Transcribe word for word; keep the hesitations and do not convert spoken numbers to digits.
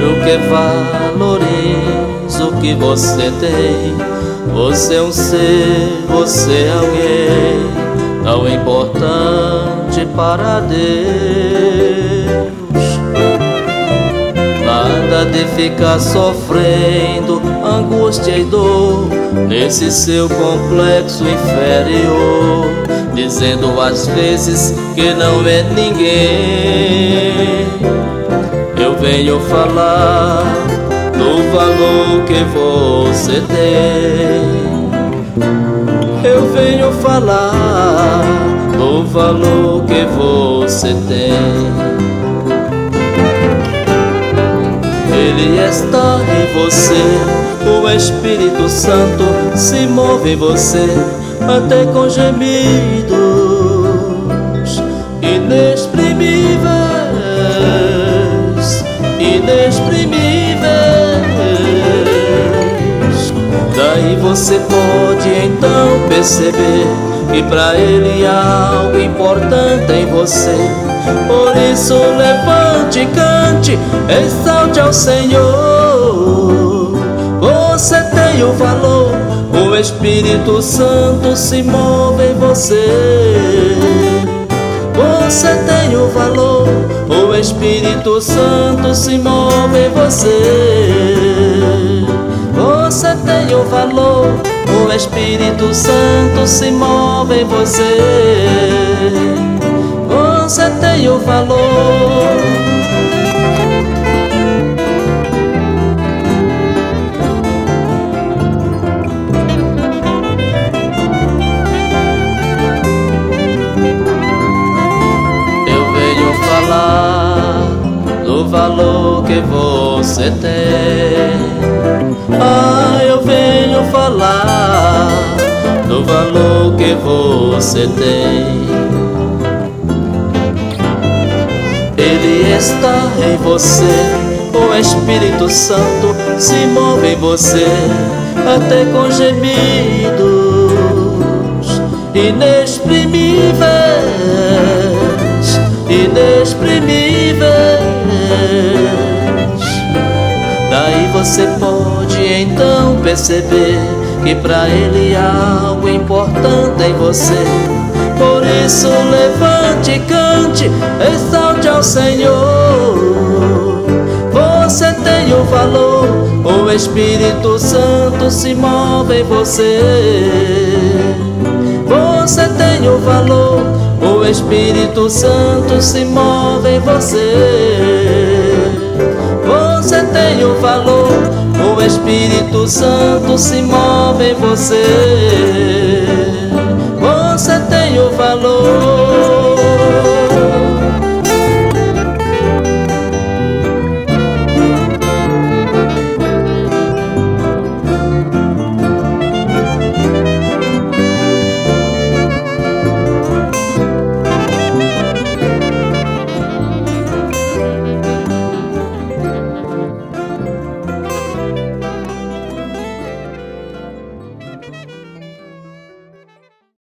quero que valorize o que você tem. Você é um ser, você é alguém tão importante para Deus. Nada de ficar sofrendo angústia e dor nesse seu complexo inferior, dizendo às vezes que não é ninguém. Eu venho falar do valor que você tem. Eu venho falar do valor que você tem. Ele está em você, o Espírito Santo se move em você, até com gemidos inexprimíveis, inexprimíveis. Daí você pode então perceber que pra Ele há algo importante em você. Por isso levante e cante, exalte ao Senhor. Você tem o valor, o Espírito Santo se move em você. Você tem o valor, o Espírito Santo se move em você. Você tem o valor, o Espírito Santo se move em você. Você tem o valor. Eu venho falar do valor que você tem. Ah, eu venho falar do valor que você tem. Ele está em você, o Espírito Santo se move em você, até com gemidos inexprimíveis, inexprimíveis. Daí você pode então perceber que pra Ele há algo importante em você. Por isso levante e cante, exalte ao Senhor. Você tem o valor, o Espírito Santo se move em você. Você tem o valor, o Espírito Santo se move em você. Você tem o valor, o Espírito Santo se move em você. Você tem o valor.